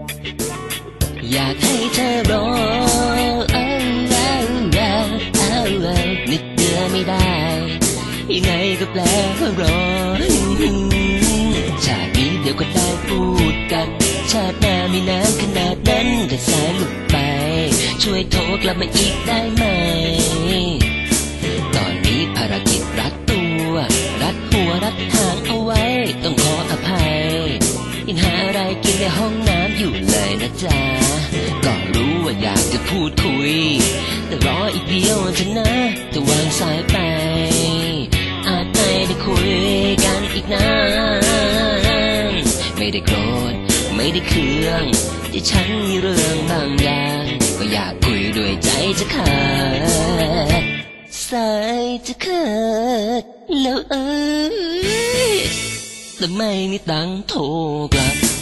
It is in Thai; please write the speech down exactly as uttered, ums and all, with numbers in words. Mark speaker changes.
Speaker 1: อยากให้เธอรอนึกเดือไม่ได้ยังไงก็แปลว่ารอชาตินี้เดี๋ยวก็ได้พูดกันชาติหน้าไม่นานขนาดนั้นแต่สายหลุดไปช่วยโทรกลับมาอีกได้ไหมตอนนี้ภารกิจรัดตัวรัดหัวรัดหางเอาไว้ต้องขออภัยยังหาอะไรกินในห้องน้ำอยู่เลยนะจ๊ะก็รู้ว่าอยากจะพูดคุยแต่รออีกเดียวเถอะนะจะวางสายไปอาจไม่ได้คุยกันอีกนานไม่ได้โกรธไม่ได้เคืองที่ฉันมีเรื่องบางอย่างก็อยากคุยด้วยใจจะขาดสายจะขาดแล้วเอ้ยแต่ไม่มีตังค์โทรกลับ